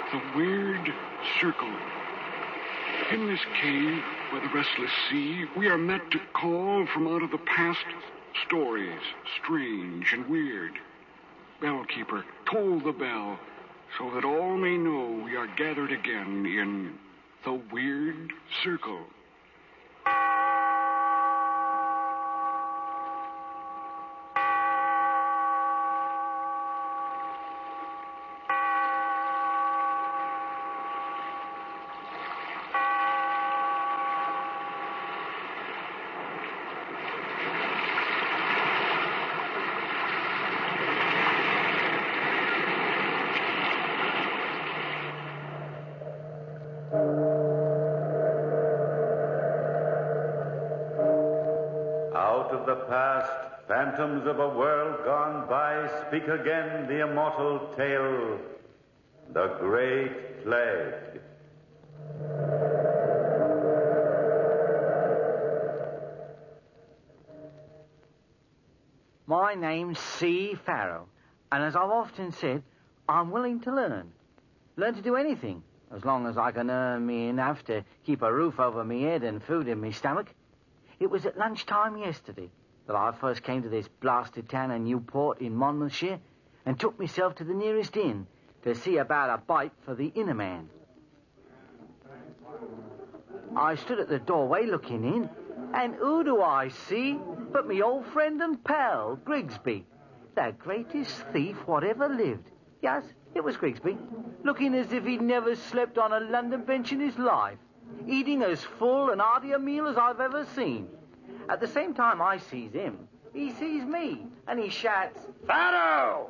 The Weird Circle. In this cave by the restless sea, we are met to call from out of the past stories, strange and weird. Bellkeeper, toll the bell, so that all may know we are gathered again in the Weird Circle. Out of the past, phantoms of a world gone by, speak again the immortal tale, the Great Plague. My name's C. Farrow, and as I've often said, I'm willing to learn. Learn to do anything, as long as I can earn me enough to keep a roof over me head and food in me stomach. It was at lunchtime yesterday that I first came to this blasted town of Newport in Monmouthshire and took myself to the nearest inn to see about a bite for the inner man. I stood at the doorway looking in, and who do I see but me old friend and pal, Grigsby, the greatest thief whatever lived. Yes, it was Grigsby, looking as if he'd never slept on a London bench in his life, eating as full and hearty a meal as I've ever seen. At the same time I sees him, he sees me, and he shouts, Farrow!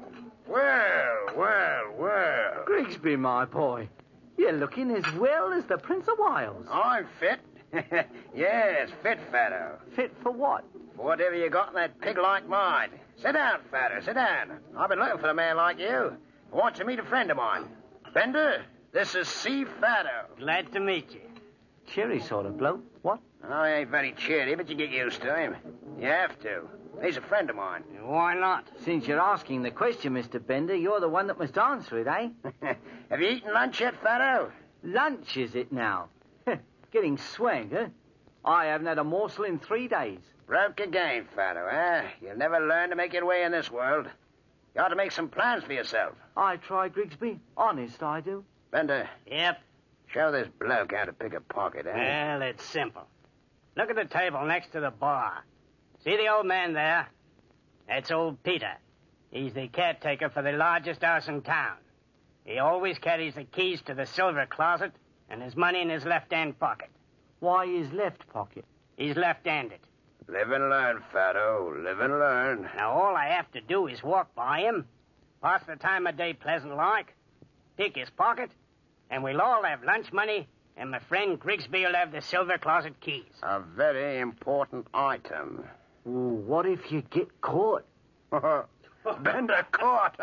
Well. Grigsby, my boy, you're looking as well as the Prince of Wales. I'm fit. Yes, fit, Farrow. Fit for what? For whatever you got in that pig-like mind. Sit down, Farrow, sit down. I've been looking for a man like you. I want to meet a friend of mine. Bender, this is C. Farrow. Glad to meet you. Cheery sort of bloke. What? Oh, he ain't very cheery, but you get used to him. You have to. He's a friend of mine. Why not? Since you're asking the question, Mr. Bender, you're the one that must answer it, eh? Have you eaten lunch yet, Farrow? Lunch, is it now? Getting swank, huh? I haven't had a morsel in 3 days. Broke again, Farrow, eh? You'll never learn to make your way in this world. You ought to make some plans for yourself. I try, Grigsby. Honest, I do. Bender. Yep. Show this bloke how to pick a pocket, eh? Well, it's simple. Look at the table next to the bar. See the old man there? That's old Peter. He's the caretaker for the largest house in town. He always carries the keys to the silver closet and his money in his left-hand pocket. Why his left pocket? He's left-handed. Live and learn, Farrow. Live and learn. Now, all I have to do is walk by him, pass the time of day pleasant-like, pick his pocket, and we'll all have lunch money, and my friend Grigsby will have the silver closet keys. A very important item. Ooh, what if you get caught? Bender caught.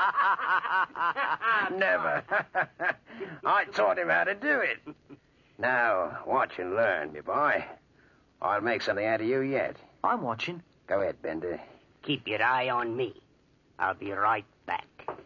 Never. I taught him how to do it. Now, watch and learn, me boy. I'll make something out of you yet. I'm watching. Go ahead, Bender. Keep your eye on me. I'll be right back.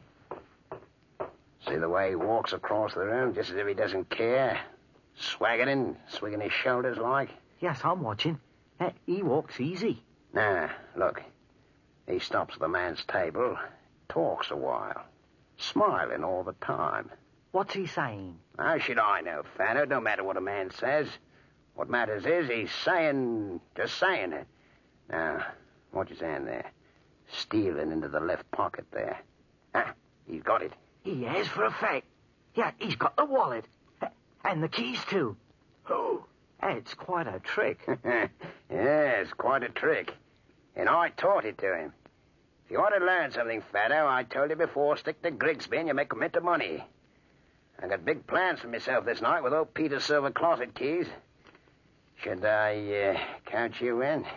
See the way he walks across the room, just as if he doesn't care? Swaggering, swinging his shoulders like? Yes, I'm watching. He walks easy. Nah, look. He stops at the man's table, talks a while, smiling all the time. What's he saying? How should I know, Fanner? It don't matter what a man says. What matters is he's just saying it. Now, watch his hand there. Stealing into the left pocket there. He's got it. He has for a fact. Yeah, he's got the wallet. And the keys, too. Oh, it's quite a trick. Yes, quite a trick. And I taught it to him. If you want to learn something, Fatto, I told you before, stick to Grigsby and you make a mint of money. I got big plans for myself this night with old Peter's silver closet keys. Should I count you in?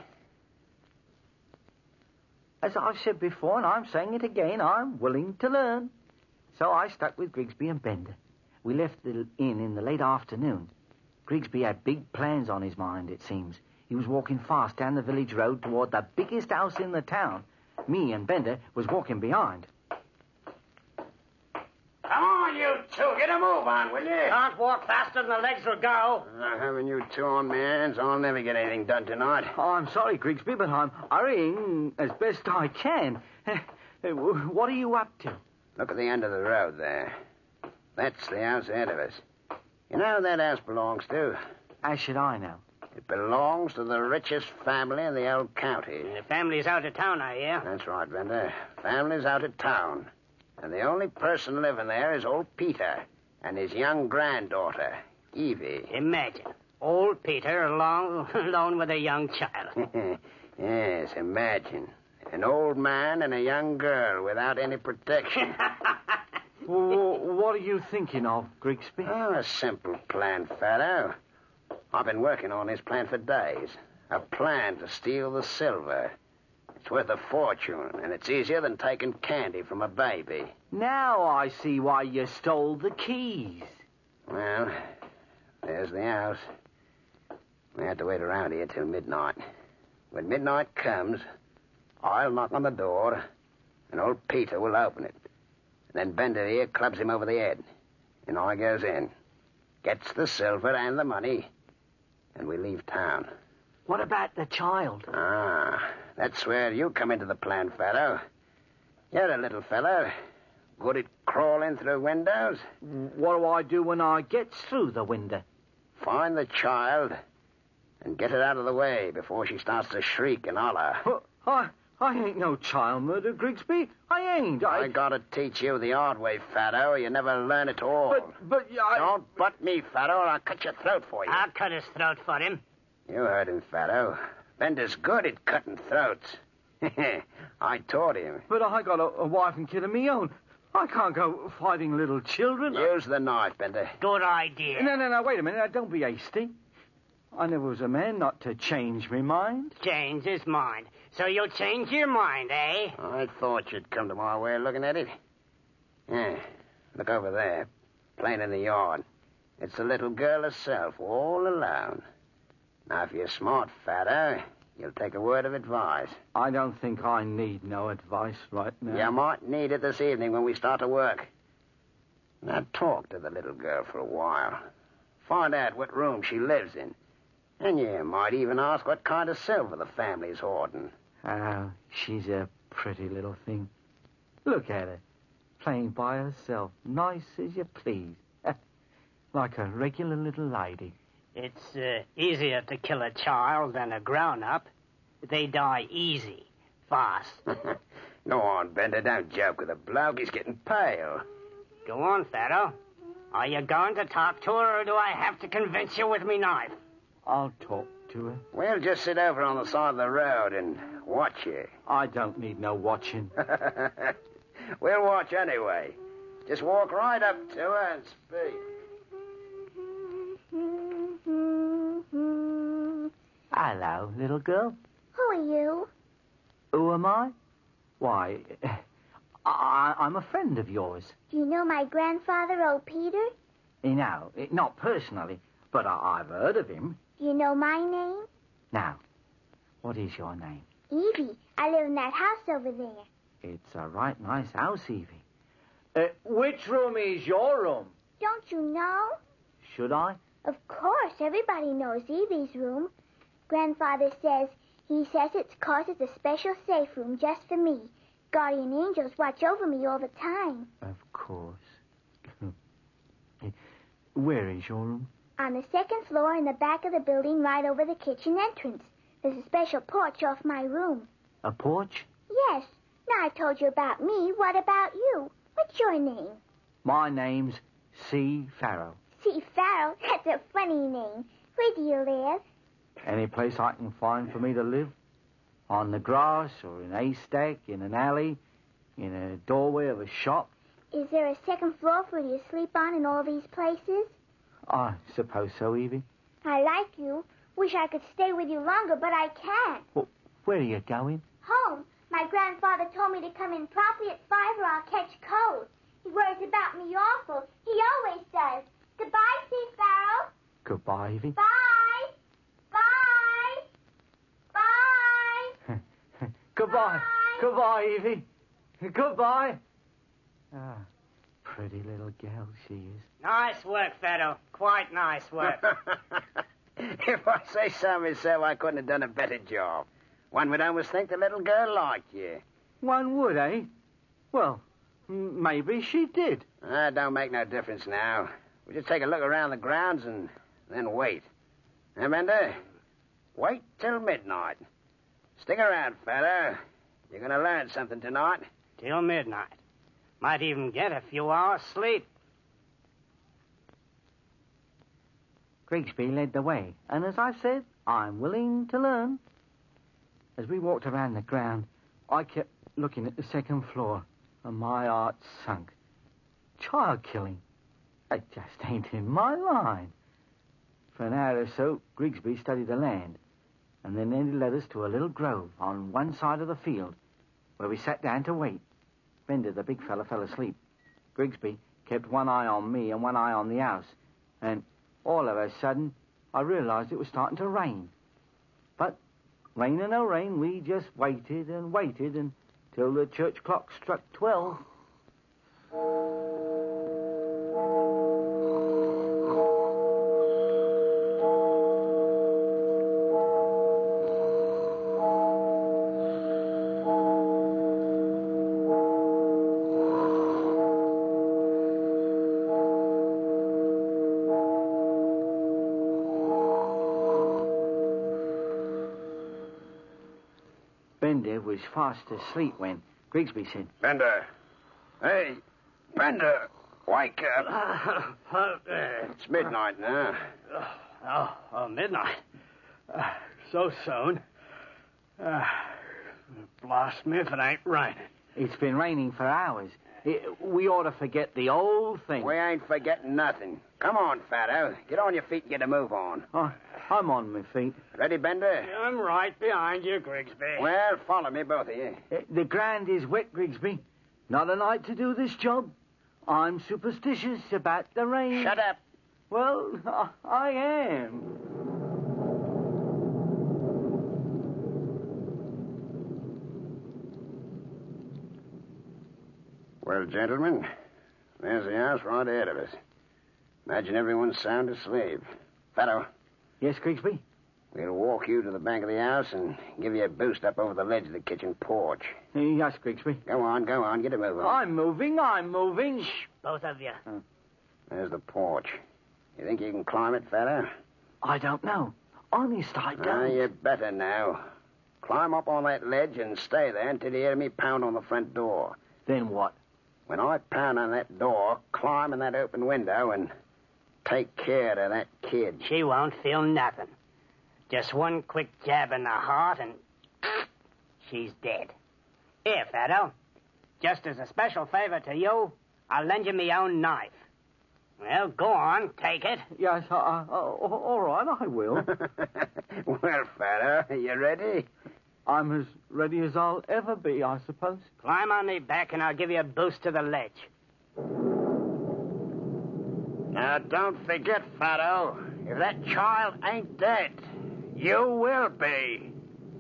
As I've said before, and I'm saying it again, I'm willing to learn. So I stuck with Grigsby and Bender. We left the inn in the late afternoon. Grigsby had big plans on his mind, it seems. He was walking fast down the village road toward the biggest house in the town. Me and Bender was walking behind. Come on, on, you two. Get a move on, will you? Can't walk faster than the legs will go. Having you two on my hands, I'll never get anything done tonight. Oh, I'm sorry, Grigsby, but I'm hurrying as best I can. What are you up to? Look at the end of the road there. That's the house ahead of us. You know who that house belongs to? How should I know? It belongs to the richest family in the old county. The family's out of town, I hear. That's right, Bender. Family's out of town. And the only person living there is old Peter and his young granddaughter, Evie. Imagine. Old Peter alone with a young child. Yes, imagine. An old man and a young girl without any protection. What are you thinking of, Grigsby? Oh, a simple plan, Fatto. I've been working on this plan for days. A plan to steal the silver. It's worth a fortune, and it's easier than taking candy from a baby. Now I see why you stole the keys. Well, there's the house. We have to wait around here till midnight. When midnight comes, I'll knock on the door, and old Peter will open it. And then Bender here clubs him over the head. And I goes in, gets the silver and the money, and we leave town. What about the child? That's where you come into the plan, Fatto. You're a little fellow. Good at crawling through windows. What do I do when I get through the window? Find the child and get her out of the way before she starts to shriek and holler. I ain't no child murderer, Grigsby. I ain't. I gotta teach you the hard way, Fatto, or you never learn at all. But Don't butt me, Fatto, or I'll cut your throat for you. I'll cut his throat for him. You heard him, Fatto. Bender's good at cutting throats. I taught him. But I got a wife and kid of me own. I can't go fighting little children. Use the knife, Bender. Good idea. No, wait a minute. Now, don't be hasty. I never was a man not to change my mind. Change his mind. So you'll change your mind, eh? I thought you'd come to my way of looking at it. Yeah, look over there, playing in the yard. It's the little girl herself, all alone. Now, if you're smart, Fatto, you'll take a word of advice. I don't think I need no advice right now. You might need it this evening when we start to work. Now, talk to the little girl for a while. Find out what room she lives in. And you might even ask what kind of silver the family's hoarding. Oh, she's a pretty little thing. Look at her, playing by herself, nice as you please. Like a regular little lady. It's easier to kill a child than a grown-up. They die easy, fast. Go on, Bender, don't joke with a bloke. He's getting pale. Go on, Fatto. Are you going to talk to her, or do I have to convince you with me knife? I'll talk to her. We'll just sit over on the side of the road and watch you. I don't need no watching. We'll watch anyway. Just walk right up to her and speak. Hello, little girl. Who are you? Who am I? Why, I'm a friend of yours. Do you know my grandfather, old Peter? No, not personally, but I've heard of him. Do you know my name? Now, what is your name? Evie. I live in that house over there. It's a right nice house, Evie. Which room is your room? Don't you know? Should I? Of course, everybody knows Evie's room. Grandfather says it's 'cause it's a special safe room just for me. Guardian angels watch over me all the time. Of course. Where is your room? On the second floor in the back of the building right over the kitchen entrance. There's a special porch off my room. A porch? Yes. Now I told you about me. What about you? What's your name? My name's C. Farrow. C. Farrow? That's a funny name. Where do you live? Any place I can find for me to live. On the grass or in a haystack, in an alley, in a doorway of a shop. Is there a second floor for you to sleep on in all these places? I suppose so, Evie. I like you. Wish I could stay with you longer, but I can't. Well, where are you going? Home. My grandfather told me to come in promptly at 5 or I'll catch cold. He worries about me awful. He always does. Goodbye, C. Farrow. Goodbye, Evie. Bye. Bye. Bye. Goodbye. Bye. Goodbye, Evie. Goodbye. Pretty little girl she is. Nice work, Fado. Quite nice work. If I say so myself, I couldn't have done a better job. One would almost think the little girl liked you. One would, eh? Well, maybe she did. That don't make no difference now. We'll just take a look around the grounds and then wait. Hey, Bender? Wait till midnight. Stick around, Fado. You're going to learn something tonight. Till midnight. Might even get a few hours sleep. Grigsby led the way, and as I said, I'm willing to learn. As we walked around the ground, I kept looking at the second floor, and my heart sunk. Child killing. It just ain't in my line. For an hour or so, Grigsby studied the land, and then he led us to a little grove on one side of the field, where we sat down to wait. Bender, the big fella, fell asleep. Grigsby kept one eye on me and one eye on the house, and all of a sudden, I realized it was starting to rain. But, rain or no rain, we just waited and waited until the church clock struck 12. Bender was fast asleep when Grigsby said, Bender. Hey, Bender, wake up. It's midnight now. Midnight. So soon. Blast me if it ain't raining. It's been raining for hours. We ought to forget the old thing. We ain't forgetting nothing. Come on, Fado. Get on your feet and get a move on. I'm on my feet. Ready, Bender? I'm right behind you, Grigsby. Well, follow me, both of you. The ground is wet, Grigsby. Not a night to do this job. I'm superstitious about the rain. Shut up. Well, I am. Well, gentlemen, there's the house right ahead of us. Imagine everyone's sound asleep. Fado. Yes, Grigsby? We'll walk you to the back of the house and give you a boost up over the ledge of the kitchen porch. Yes, Grigsby. Go on. Get a move on. I'm moving. Shh, both of you. There's the porch. You think you can climb it, Fado? I don't know. Honest, I don't. You better now. Climb up on that ledge and stay there until you hear me pound on the front door. Then what? When I pound on that door, climb in that open window and take care of that kid. She won't feel nothing. Just one quick jab in the heart and she's dead. Here, Fado. Just as a special favor to you, I'll lend you my own knife. Well, go on, take it. Yes, all right, I will. Well, Fado, you ready? I'm as ready as I'll ever be, I suppose. Climb on me back and I'll give you a boost to the ledge. Now, don't forget, Fado, if that child ain't dead, you will be.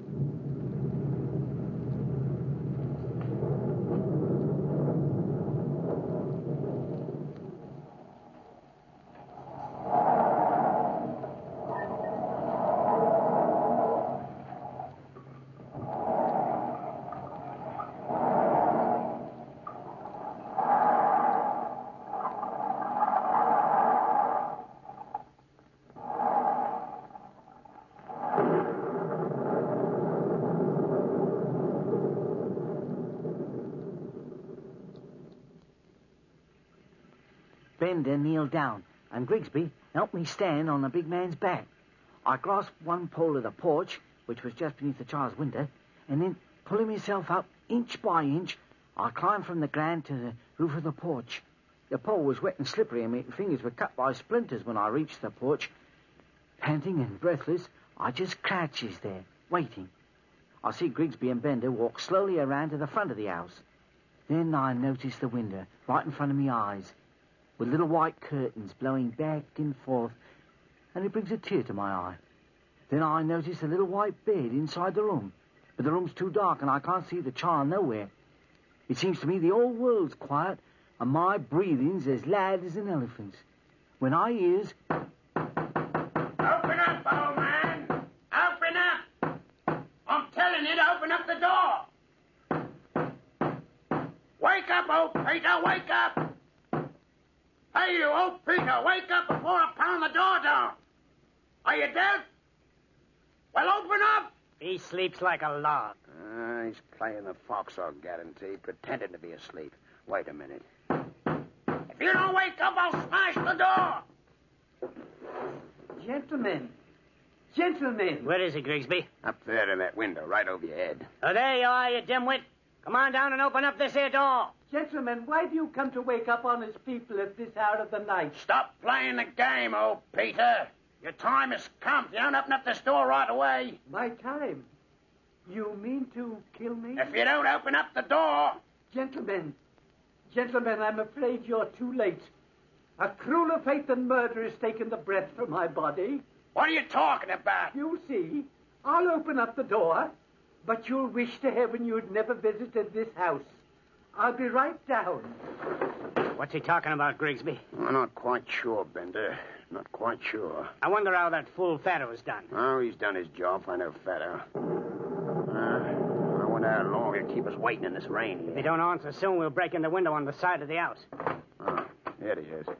Bender kneeled down, and Grigsby helped me stand on the big man's back. I grasped one pole of the porch, which was just beneath the child's window, and then, pulling myself up inch by inch, I climbed from the ground to the roof of the porch. The pole was wet and slippery, and my fingers were cut by splinters when I reached the porch. Panting and breathless, I just crouches there, waiting. I see Grigsby and Bender walk slowly around to the front of the house. Then I noticed the window, right in front of me eyes, with little white curtains blowing back and forth, and it brings a tear to my eye. Then I notice a little white bed inside the room, but the room's too dark and I can't see the child nowhere. It seems to me the whole world's quiet, and my breathing's as loud as an elephant's. When I hears... Open up, old man! Open up! I'm telling you to open up the door! Wake up, old Peter, wake up! Hey, you old Peter, wake up before I pound the door down! Are you dead? Well, open up! He sleeps like a log. He's playing the fox, I'll guarantee, pretending to be asleep. Wait a minute. If you don't wake up, I'll smash the door! Gentlemen. Where is he, Grigsby? Up there in that window, right over your head. Oh, there you are, you dimwit. Come on down and open up this here door. Gentlemen, why do you come to wake up honest people at this hour of the night? Stop playing the game, old Peter. Your time has come. If you don't open up this door right away. My time? You mean to kill me? If you don't open up the door. Gentlemen, I'm afraid you're too late. A crueler fate than murder has taken the breath from my body. What are you talking about? You see, I'll open up the door, but you'll wish to heaven you'd never visited this house. I'll be right down. What's he talking about, Grigsby? I'm not quite sure, Bender. Not quite sure. I wonder how that fool Fato's done. Oh, he's done his job. I know Fato. I wonder how long he'll keep us waiting in this rain. If he don't answer soon, we'll break in the window on the side of the house. Oh, there he is.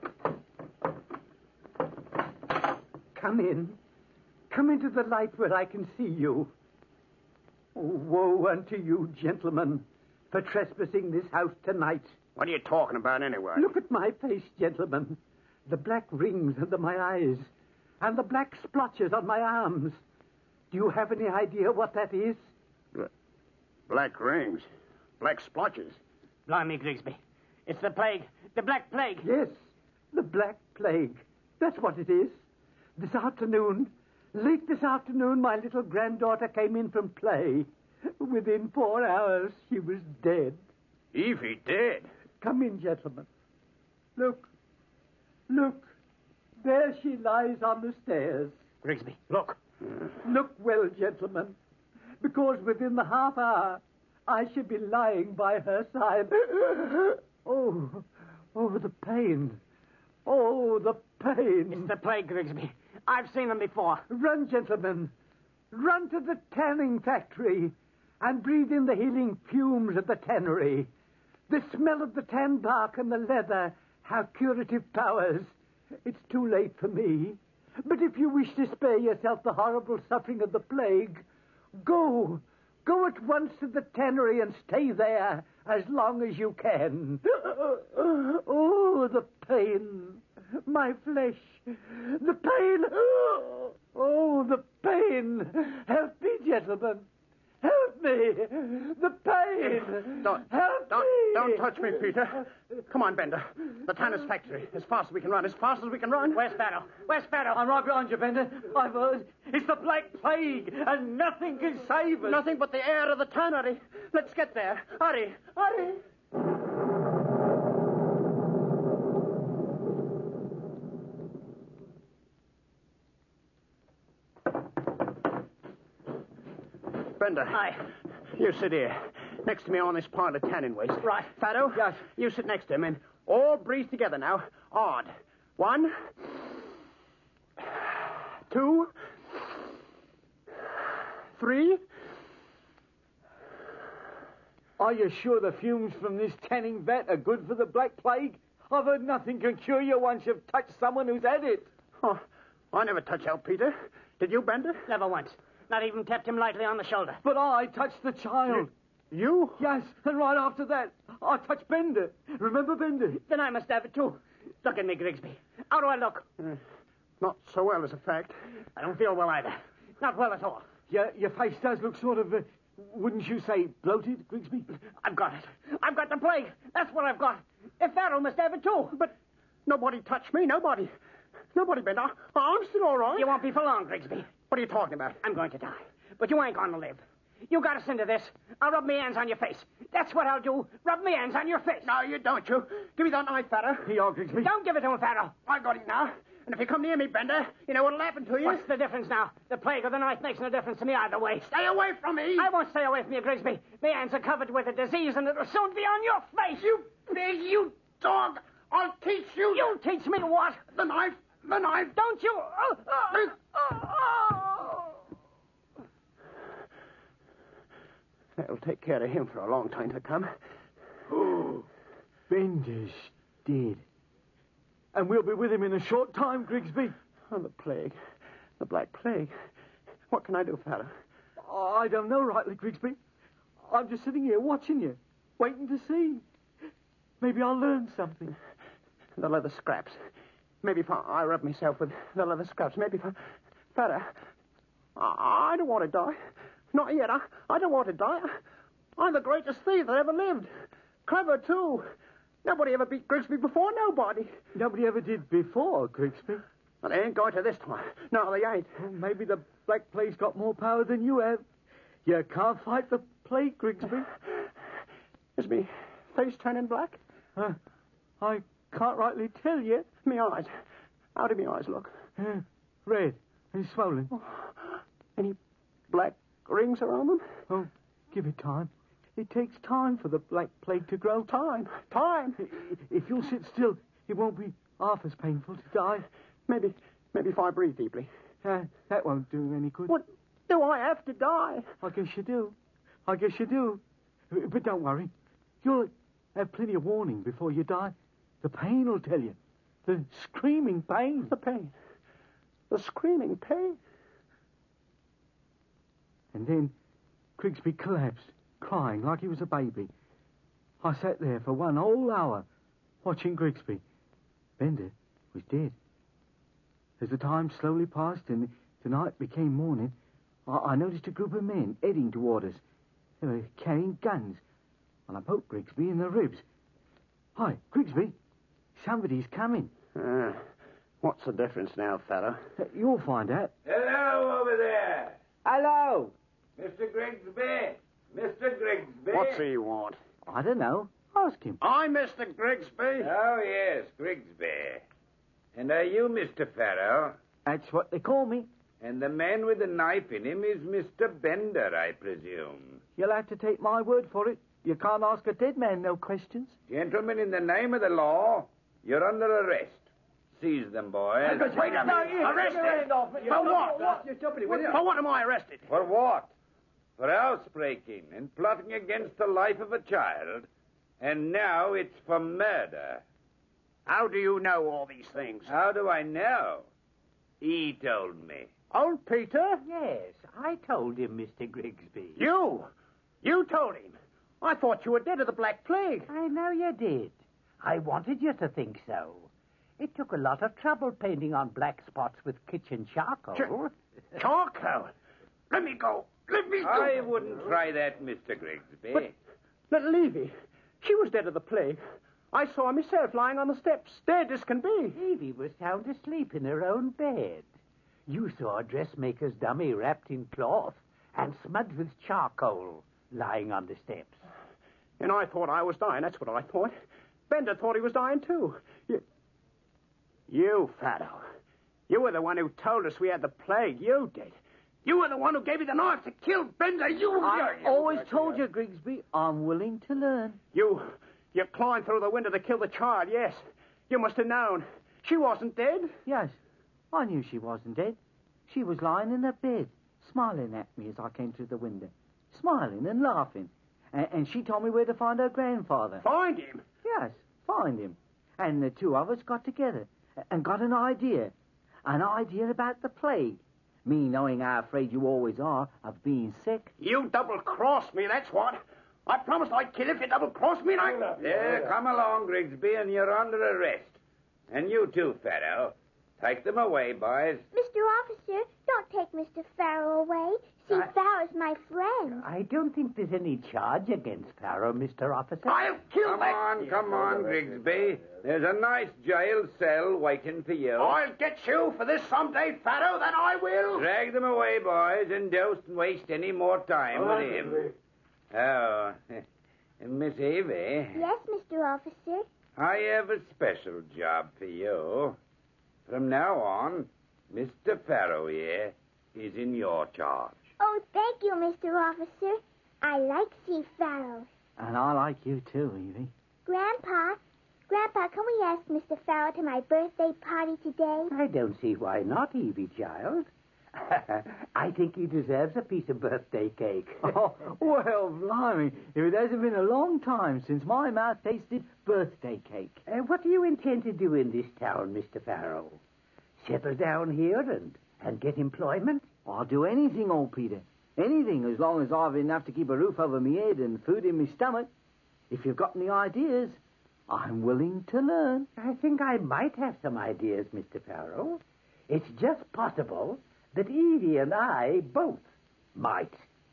Come in. Come into the light where I can see you. Oh, woe unto you, gentlemen, for trespassing this house tonight. What are you talking about anyway? Look at my face, gentlemen. The black rings under my eyes, and the black splotches on my arms. Do you have any idea what that is? Black rings. Black splotches. Blimey, Grigsby. It's the plague. The Black Plague. Yes, the Black Plague. That's what it is. Late this afternoon, my little granddaughter came in from play. Within 4 hours, she was dead. Evie dead? Come in, gentlemen. Look. There she lies on the stairs. Grigsby, look. Look well, gentlemen, because within the half hour, I shall be lying by her side. Oh, the pain. Oh, the pain. It's the plague, Grigsby. I've seen them before. Run, gentlemen. Run to the tanning factory and breathe in the healing fumes of the tannery. The smell of the tan bark and the leather have curative powers. It's too late for me. But if you wish to spare yourself the horrible suffering of the plague, go. Go at once to the tannery and stay there as long as you can. Oh, the pain. My flesh. The pain. Oh, the pain. Help me, gentlemen. Help me. The pain. Don't touch me, Peter. Come on, Bender. The tanner's factory. As fast as we can run. Where's Fato? I'm right behind you, Bender. I've heard. It's the Black Plague, and nothing can save us. Nothing but the air of the tannery. Let's get there. Hurry. Bender. Aye. You sit here, next to me on this pile of tanning waste. Right. Fato? Yes. You sit next to him, and all breathe together now. Odd. 1, 2, 3. Are you sure the fumes from this tanning vat are good for the Black Plague? I've heard nothing can cure you once you've touched someone who's had it. Oh, I never touched Al Peter. Did you, Bender? Never once. Not even tapped him lightly on the shoulder. But I touched the child. You? Yes, and right after that, I touched Bender. Remember Bender? Then I must have it, too. Look at me, Grigsby. How do I look? Not so well, as a fact. I don't feel well either. Not well at all. Your face does look sort of, wouldn't you say, bloated, Grigsby? I've got it. I've got the plague. That's what I've got. If Fato must have it, too. But nobody touched me. Nobody, Bender. I'm still all right. You won't be for long, Grigsby. What are you talking about? I'm going to die. But you ain't going to live. You got us into this. I'll rub my hands on your face. That's what I'll do. Rub my hands on your face. No, you don't, you. Give me that knife, Fato. Here, Grigsby. Don't give it to him, Fato. I got it now. And if you come near me, Bender, you know what'll happen to you. What's the difference now? The plague or the knife makes no difference to me either way. Stay away from me. I won't stay away from you, Grigsby. My hands are covered with a disease, and it'll soon be on your face. You pig, you dog! I'll teach you! You'll teach me what? The knife! The knife! Don't you... That'll take care of him for a long time to come. Bender's dead. And we'll be with him in a short time, Grigsby. Oh, the plague. The Black Plague. What can I do, fella? I don't know rightly, Grigsby. I'm just sitting here watching you, waiting to see. Maybe I'll learn something. The leather scraps. Maybe if I rub myself with the leather scraps. Maybe if I... Fella, I don't want to die. Not yet. I don't want to die. I'm the greatest thief that ever lived. Clever, too. Nobody ever beat Grigsby before, nobody. Nobody ever did before, Grigsby. Well, they ain't going to this time. No, they ain't. Well, maybe the Black Plague's got more power than you have. You can't fight the plague, Grigsby. Is me face turning black? I can't rightly tell yet. Me eyes. How do me eyes look? Red and swollen. Oh, any black rings around them? Oh, give it time. It takes time for the Black Plague to grow. Time. If you'll sit still, it won't be half as painful to die. Maybe if I breathe deeply. That won't do any good. What? Do I have to die? I guess you do. But don't worry. You'll have plenty of warning before you die. The pain will tell you. The screaming pain. The pain. The screaming pain. And then Grigsby collapsed, crying like he was a baby. I sat there for 1 whole hour, watching Grigsby. Bender was dead. As the time slowly passed and the night became morning, I noticed a group of men heading toward us. They were carrying guns, and I poked Grigsby in the ribs. Hi, Grigsby, somebody's coming. What's the difference now, fella? You'll find out. Hello over there. Hello. Mr. Grigsby. Mr. Grigsby. What's he want? I don't know. Ask him. I'm Mr. Grigsby. Oh, yes, Grigsby. And are you Mr. Farrow? That's what they call me. And the man with the knife in him is Mr. Bender, I presume. You'll have to take my word for it. You can't ask a dead man no questions. Gentlemen, in the name of the law, you're under arrest. Seize them, boys. Wait a minute. Arrested? For what? For what am I arrested? For what? For housebreaking and plotting against the life of a child. And now it's for murder. How do you know all these things? How do I know? He told me. Old Peter? Yes, I told him, Mr. Grigsby. You? You told him? I thought you were dead of the Black Plague. I know you did. I wanted you to think so. It took a lot of trouble painting on black spots with kitchen charcoal. Charcoal? Let me go. Let me go. I wouldn't try that, Mr. Grigsby. But Levy, she was dead of the plague. I saw her myself lying on the steps, dead as can be. Evie was sound asleep in her own bed. You saw a dressmaker's dummy wrapped in cloth and smudged with charcoal lying on the steps. And I thought I was dying, that's what I thought. Bender thought he was dying, too. You, Fatto. You were the one who told us we had the plague. You did. You were the one who gave me the knife to kill Bender. I always told you, Grigsby, I'm willing to learn. You climbed through the window to kill the child, yes. You must have known. She wasn't dead. Yes, I knew she wasn't dead. She was lying in her bed, smiling at me as I came through the window. Smiling and laughing. And she told me where to find her grandfather. Find him? Yes, find him. And the two of us got together and got an idea. An idea about the plague. Me knowing how afraid you always are of being sick. You double-crossed me, that's what. I promised I'd kill if you double-crossed me, and I... Yeah, come along, Grigsby, and you're under arrest. And you too, Farrow. Take them away, boys. Mr. Officer, don't take Mr. Farrow away. See, Farrow's my friend. I don't think there's any charge against Farrow, Mr. Officer. I'll kill Come on, Grigsby. There's a nice jail cell waiting for you. I'll get you for this someday, Farrow, that I will. Drag them away, boys, and don't waste any more time with him. Oh, Miss Evie. Yes, Mr. Officer. I have a special job for you. From now on, Mr. Farrow here is in your charge. Oh, thank you, Mr. Officer. I like C. Farrow. And I like you too, Evie. Grandpa, Grandpa, can we ask Mr. Farrell to my birthday party today? I don't see why not, Evie, child. I think he deserves a piece of birthday cake. Oh, well, blimey, if it hasn't been a long time since my mouth tasted birthday cake. What do you intend to do in this town, Mr. Farrell? Settle down here and get employment? I'll do anything, old Peter. Anything, as long as I've enough to keep a roof over my head and food in my stomach. If you've got any ideas, I'm willing to learn. I think I might have some ideas, Mr. Farrell. It's just possible that Evie and I both might.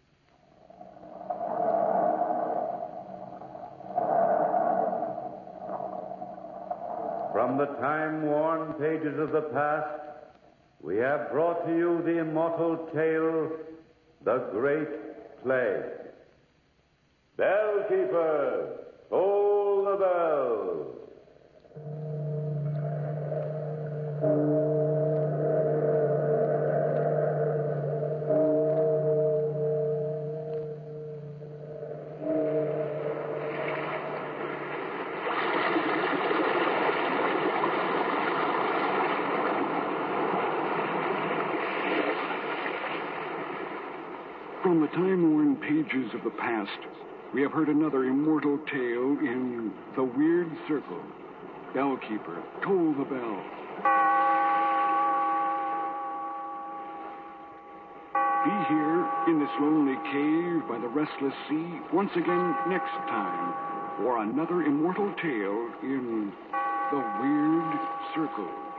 From the time-worn pages of the past, we have brought to you the immortal tale, The Great Plague. Bellkeeper, toll the bell. From the time-worn pages of the past, we have heard another immortal tale in The Weird Circle. Bellkeeper, toll the bell. Be here in this lonely cave by the restless sea once again next time for another immortal tale in The Weird Circle.